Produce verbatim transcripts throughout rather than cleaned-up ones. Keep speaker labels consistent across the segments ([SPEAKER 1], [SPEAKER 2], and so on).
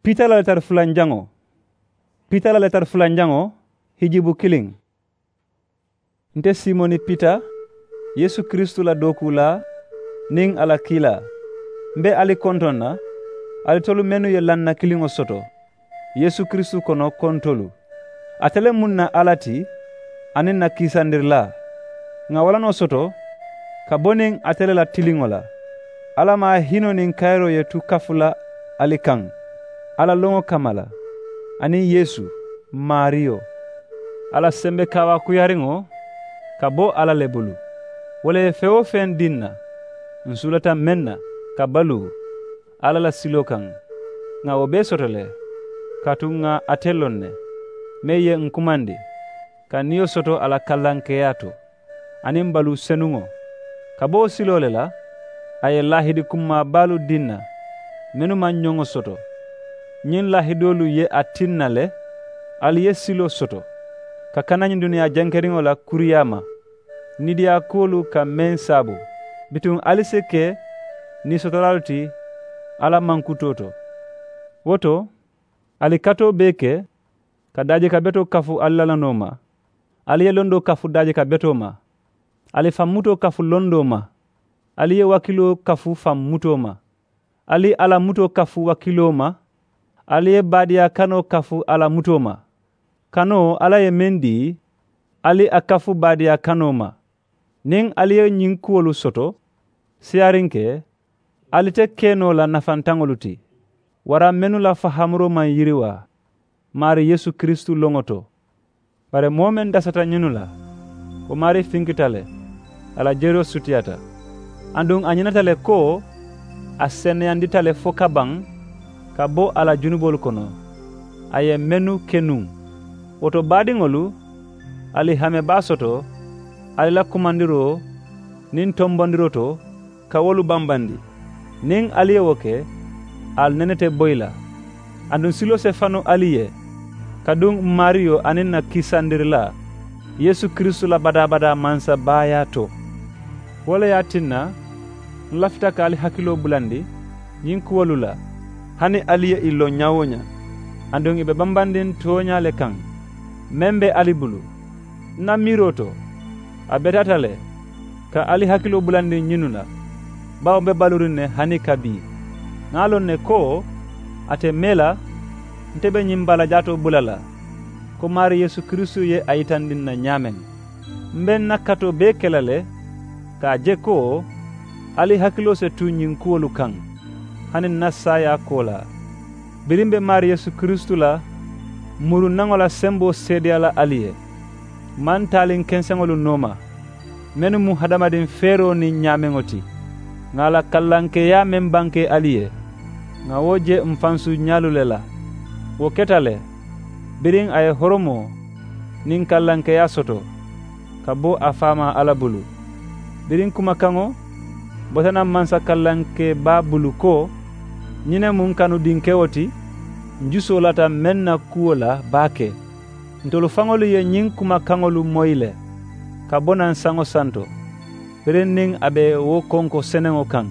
[SPEAKER 1] Peter la letar fulanjango. Peter la letar fulanjango hijibu kiling. Nte Simoni Peter, Yesu Kristu la doku la ning ala kila. Mbe ali kontona, ali tolu menu ye lanna kilingo soto. Yesu Kristu kono kontolu. Atele munna alati, anin na kisandirla. Nga wala no soto, kaboning atele la tilingola. Ala ma hino nin kairo ye tu kafula alikang. Ala longo kamala. Ani Yesu, Mario. Ala sembe kawa kuyaringo, kabo ala lebulu. Wale feo fen dinna, nsulata menna, kabalu, ala la silokang. Nga obe sotole, katu nga atelonne, meye nkumandi, ka niyo soto ala kalankeyato, anim balu senungo. Kabo silole la, aye lahidi kumma balu dinna, menu man nyongo soto. Nyin lahidolu ye atinna le, ali ye silo soto. Ka kanany dunia jankeringo la kuriyama, nidia kolu ka men sabu. Bitung alise ke, ni sotolalti, ala mankutoto. Woto, ali kato beke, ka daje ka beto kafu alala noma. Ali ye londo kafu daje ka beto ma. Ali famuto kafu londo ma. Ali ye wakilo kafu famuto ma. Ali ala muto kafu wakilo ma. Ali ye badia kano kafu ala muto ma. Kano ala ye mendi, ali akafu badia kano ma. Ning ali ye nyinkuolu soto, siarinke, ali te keno la nafantangoluti. Wara menu la fahamuro man yiriwa, mari Yesu Kristu longoto. Pare momen dasata nyinula, o mari finkitale, ala jero sutiata. Andung anyinatale ko, asene anditale fokabang, kabo ala junubol kono. Aye menu kenung. Woto badingolu, ali hame basoto, ali la kumandiro, nin tombandiroto, kawolu bambandi. Ning aliye woke, al nenete boila. Andun silo se fano aliye, kadung Mario anin na kisandirila, Yesu Kristu la bada bada mansa baya to. Wala yatinna, nlafita ka ali hakilo bulandi, nyinkuwalula, hani aliye ilo nyawonya, andung ibe bambandin tonya le kang. Membe alibulu, na miroto, abetatale, ka ali hakilo bulandi nyinuna, bao be balurine hani kabi. Ngalon ne ko, ate mela, ntebe nyimbala jato bulala, ko mari Yesu Kristu ye aitandin na nyamen. Mben nakato be kelale, ka je ko, ali hakilo se tu nyinkuolu kang, hani nasaya kola. Birimbe mari Yesu Kristu la, muru nangola sembo sediala aliye. Man talin kensengolu noma. Menu mu hadamadin fero ni nyamengoti. Ngala kallanke ya membanke aliye. Nga woje mfansu nyalulela. Woketale. Biring aye horomo. Nin kallanke ya soto. Kabo afama alabulu. Biring kumakango. Botana mansa kallanke ba bulu ko. Nyine munkanu dinkewoti. Njuso lata menna kuola bake. Ntolu fangolu ye nying kuma kangolu moile. Kabona sango santo. Berenning abe wo konko senengo kang.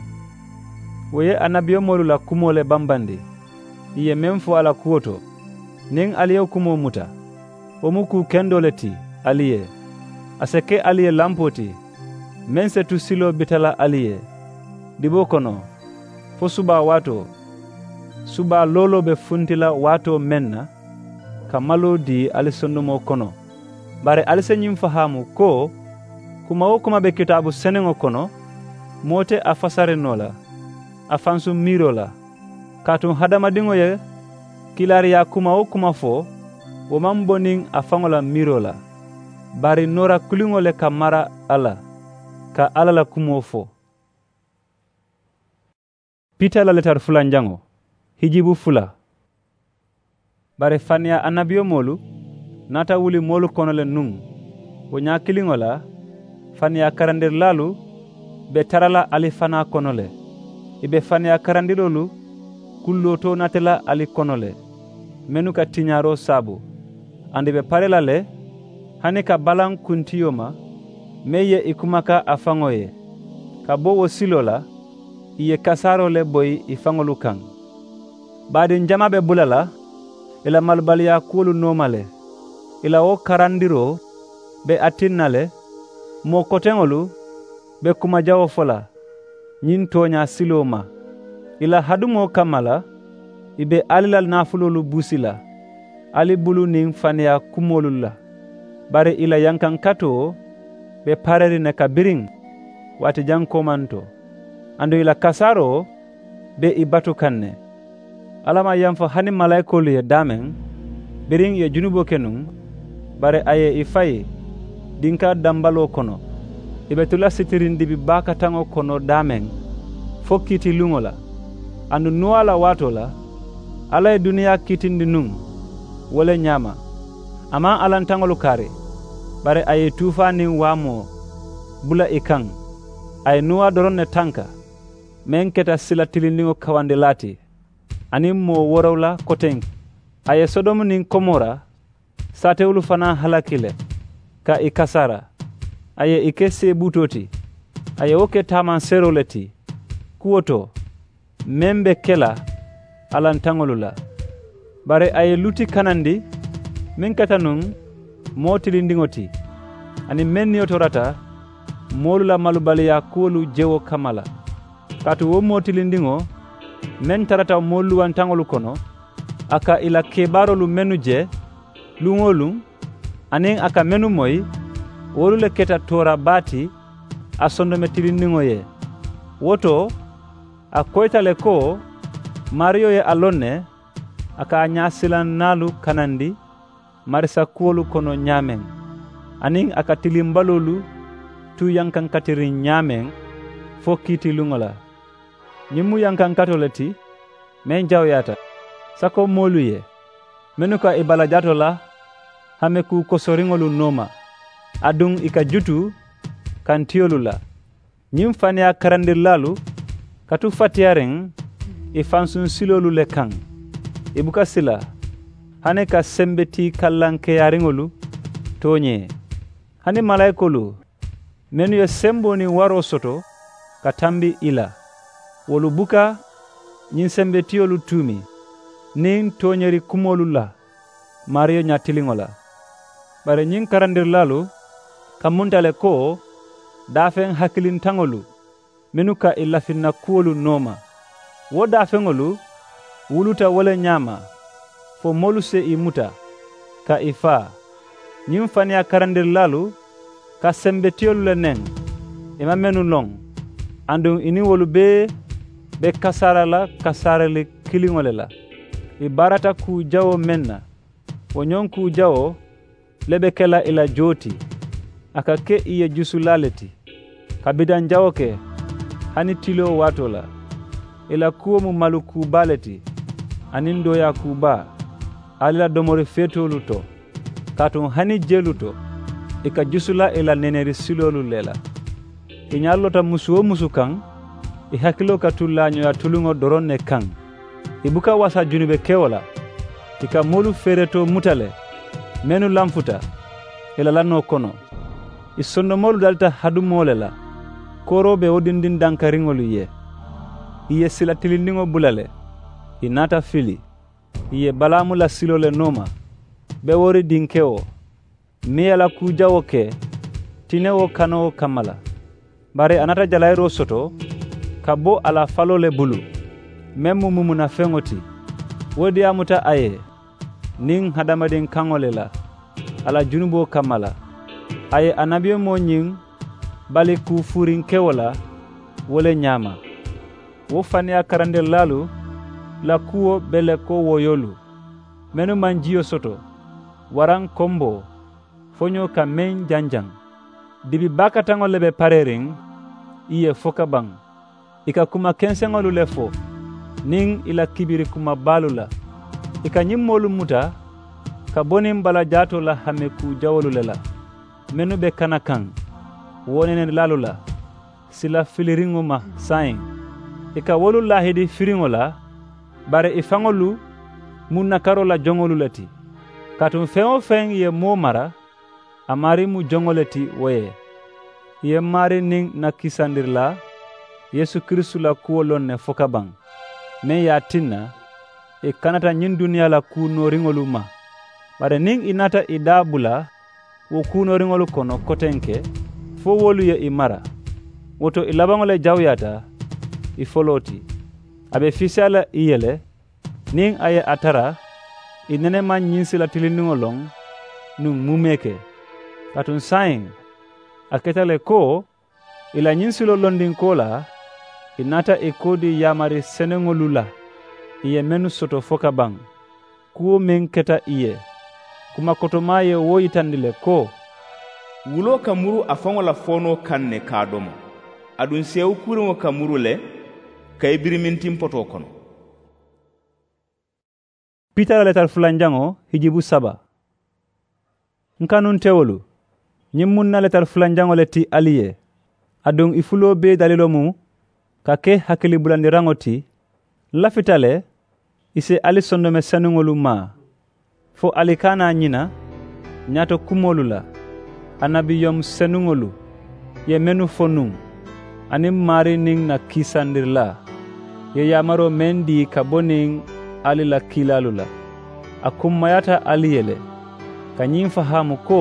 [SPEAKER 1] Weye anabio molu la kumole bambandi. Iye memfo ala kuoto. Ning aliye kumo muta. Omuku kendoleti aliye. Aseke aliye lampoti. Mense tu silo bitala aliye. Dibokono. Fosuba wato. Suba lolo be funtila wato menna, kamalo di alisondumo kono. Bare alise nyimfahamu ko, kuma o kuma be kitabu senengo kono, mote afasare nola, afansu mirola, katun hadamadingo ye, kilari ya kuma o kuma fo, wamamboning afangola mirola, bari nora kulingole kamara ala, ka ala la kumo fo. Peter la letar fulanjango. Hijibu fula. Bare fania anabio molu, nata wuli molu konole nung. Wonya kilingola, fania karandir lalu, be tarala ali fana konole. Ibe fania karandirolu, kulloto natela ali konole. Menuka tinyaro sabu. Andi be parela le, hanika balang kuntiyoma, meye ikumaka afangoye. Kabo wo silola, iye kasaro le boy ifangolu kang. baadin jamaɓe bulala ila malbaliya kuolu nomale ila wo karandiro be atinnale mo koteŋolu be kuma jawo fola ñin toña silo ma ila hadumo kammala ibe alilal nafulolu busila ali bulu nin faniya kumolu la bari ila yankan kato be pareri ne kabirin wati jankomanto andu ila kasaro be ibatu kanne alama yamfa hani malaikolu ye damen birin ye junubo kenun bare aye ifayi dinka dambalo kono ibe tula sitirindi bi baka tango kono damen fokiti lungola andu nuala watola alay duniya kitindi nun wole nyama ama alantangolu kare bare aye tufani wamo bula ikang ay nuwa doron ne tanka men keta sila tilindingo kawande lati anim mo worawla koteng aye sodomu nin komora satewulu fana halakile ka ikasara aye ikese butoti aye woke taman seroleti kuoto membe kela alantangolula bare aye luti kanandi min kata nun motilindingoti ani menni otorata molula malubaliya kuolu jewo kamala katu wo motilindingo men tarata molu wantangolu kono aka ila kebarolu menu je lungolu anin aka menu moy wolu le keta tora bati asondo metilindingo ye woto a koytale ko Mario ye alonne aka nyasilan nalu kanandi marisa kuolu kono nyamen anin aka tilimbalolu tu yankan katiri nyamen fo kiti lungola nyimu yankan katoleti men jawyata sako moluye menuka ibala jatola hameku kosoringolu noma adung ika jutu kantiolula nyim fania karandir lalu katu fatiaren ifansun silolu le kan ibuka sila hane ka sembeti kallanke yaringolu tonye hane malaikolu menu ye sembo ni waro soto katambi ila wolu buka nyin sembetiolu tumi nin tonyeri kumolu la Mario nyatilingola bare nyin karandir lalu kamuntale ko dafen hakilin tangolu menuka ilafinna kuolu noma wo dafengolu wuluta wole nyama fo moluse imuta ka ifa nyim fania karandir lalu ka sembetiolu le nen ima menu long andung ini wolu be be kasara la kasara le kilingole la ibarata ku jawo menna wonyon ku jawo lebe kela ila joti aka ke iye jusulaleti kabidan jawo ke hani tilo watola ila kuo mu maluku baleti anindo ya kuba alila domori fetolu to katun hani jeluto ika jusula ila neneri silolu lela inyallota musuo musukan i hakilo katulla nyoya tulungo doronne kan ibuka wasa junube kewola ika molu fereto mutale menu lamfuta ila lanno kono isondo molu dalta hadu molela korobe odindin dankaringolu ye iye sila tilindingo bulale inata fili iye balamu la silole noma be wori dinkeo miyala kujawo ke tinewo kano kamala bare anata jalairo soto kabo ala falole bulu memu mumuna fengoti wodi amuta aye ning hadamadin kangolela ala junubo kamala aye anabiyo mo nying bali ku furin kewola wole nyama wo fania karande lalu la kuo bele ko woyolu menu manjiyo soto waran kombo fonyo ka men janjang dibi baka tango lebe parering iye foka bang ika kuma kensengolu lefo ning ila kibiri kuma balula ika nyimmolu muta ka bonim bala jato la hameku jawolu lela menu be kanakan wonenen lalula sila filiringo ma sain ika wolu lahidi firingo la bare ifangolu munna karola jongolu lati katum feo feng ye mo mara amari mu jongoleti woye ye mari ning na kisandirla Yesu Kristu la kuolon ne fokabang men ya tinna e kanata nyin duniya la kunoringolu ma bare ning inata idabula wo kunoringolu kono kotenke fo wolu ye imara woto ilabangole jawyata ifoloti abe fisala iyele ning aye atara inene man nyinsila tilindingolong nung mumeke katun saing aketale ko ila nyinsilo londin kola inata ekodi yamari senengolula iye menu soto foka bang kuo men keta iye kuma kotomaye wo yitandile ko
[SPEAKER 2] wulo kamuru afango la fono kanne kadomo adun sew kurengo kamuru le kay birimintim poto kono.
[SPEAKER 1] Peter la letar fulanjango hijibu saba nkanun tewolu nyimmun na letar fulanjango leti aliye adun ifulo be dalilo mu kake hakili bulandi rangoti lafitale ise ali sondome sanungolu ma fo alikana nyina nyato kumolula anabi yom senungolu ye menu fonum anim mari ning na kisandirla ye yamaro mendi kaboning ali la kilalula akum mayata aliyele kanyim fahamu ko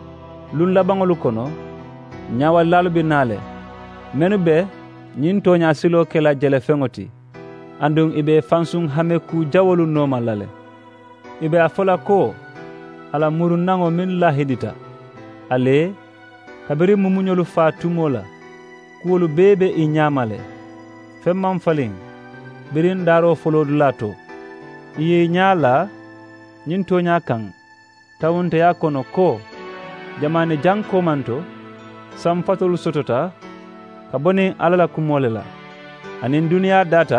[SPEAKER 1] lun labangolu kono nyawa lalu binale menu be nyin tonya silo kela jele fengoti andung ibe fansung hame ku jawolu noma lale ibe afola ko ala muru nango min lahidita ale kabiri mumunyolu fatumola kuolu bebe inyamale femmam faling birin daro folo dulato iye nyala nyin tonya kan tawunte yakono ko jamane janko manto sam fatolu sotota kaboni alala kumolela anin dunia data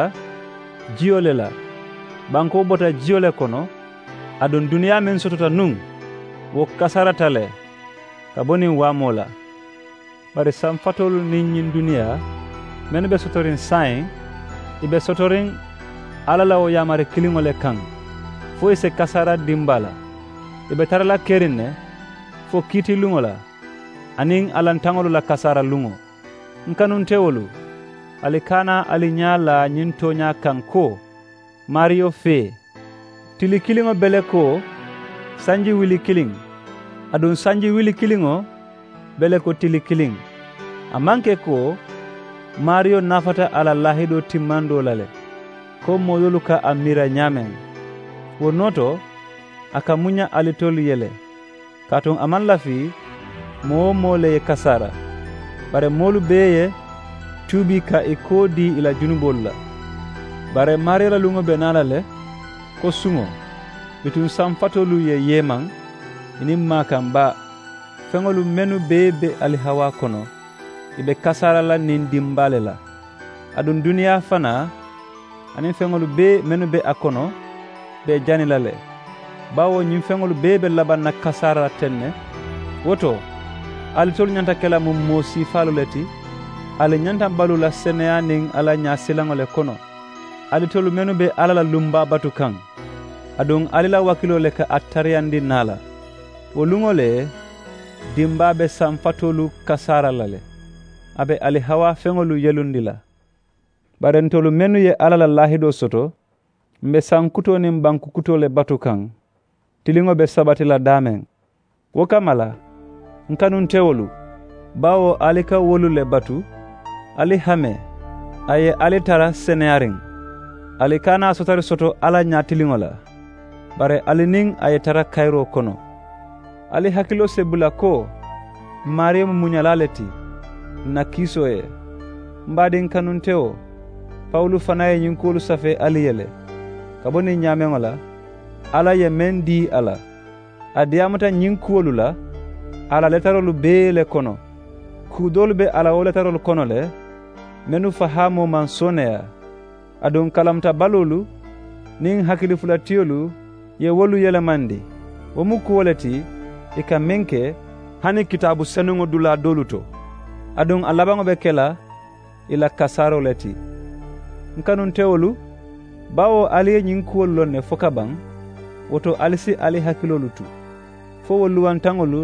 [SPEAKER 1] jiolela banko bota jiole kono adon dunia men sotota nun wo kasaratale kaboni wamola bare sam fatolu nin dunia men be sotorin sain ibe sotorin alala o yamare kilingole kan fo se kasara dimbala ibe tarala kerinne fo kiti lungola anin alantangolo la kasara lungo nkanun tewolu alikana alinyala nyintonya kanko Mario fe tili kilingo bele ko sanji wili kiling adon sanji wili kilingo bele ko tili kiling amanke ko Mario nafata ala lahido timando lale ko moyoluka amira nyamen wonoto akamunya alitolu yele katon aman lafi mo mole ye kasara bare molu beye tubi ka ikodi ila junubolla bare marira lungo benala le ko sungo bitun sam fatolu ye yeman inim makamba fengolu menu bebe ali hawa kono ibe kasara la nin dimbale la adun dunia fana anin fengolu be menu be akono be janila le bawo nyim fengolu bebe laban na kasara tenne woto ali tol nyanta kala mum mosi falu leti ali nyanta balu la senea ning ala nya silangole kono ali tolu menu be ala la lumba batu kan adon ali la wakilo le ka atariandi nala wolungole dimba be samfatolu kasara lale abe ali hawa fengolu yelundila barentolu menu ye ala la lahido soto mbe sankuto ni banku kutole batu kan tilingo be sabati la damen wokamala nkanun tewolu bawo alika wolu le batu ali hame aye ali tara senearing ali kana sotari soto ala nyatilingola bare ali ning aye tara kairo kono ali hakilo sebula ko mariam munyalaleti na kisoe mbadin kanun tewo Paulu fanaye nyinkolu safe aliyele kaboni nyamengola ala ye mendi ala adiamata nyinkolu la ala letarolu bele kono kudolu be ala o letarolu kono le menu fahamo mansonea adon kalamta balolu ning hakili fulatiyolu ye wolu yele mandi womu kuwoleti ika menke hani kitabu senungo dula doluto adon alabango be kela ila kasaro leti nkanun tewolu bawo aliye nyinkuwol lonne fokabang woto alisi ali hakilolu tu fo woluwantangolu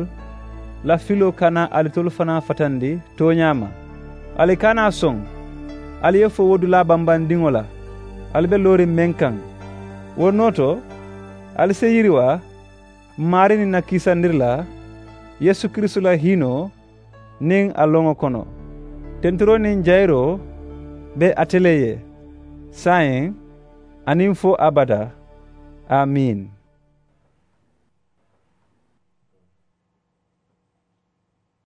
[SPEAKER 1] la filo kana alitolu fana fatandi to nyama ali kana song aliye fo wodula bambandingola albe lori menkan wo noto alise yiriwa marini na kisandirla Yesu Kristu la hino ning alongo kono tenturo nin jairo be ateleye sayen anin fo abada amin.